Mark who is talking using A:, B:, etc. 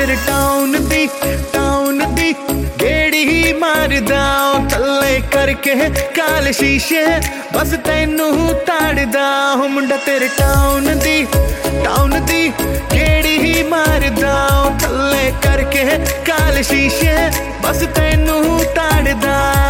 A: तेरे टाउन दी गेड़ी ही मारदा थल्ले करके काले शीशे बस तैनू ताड़दा हो मुंडा तेरे टाउन दी गेड़ी ही मारदा थल्ले करके काले शीशे बस तैनू ताड़दा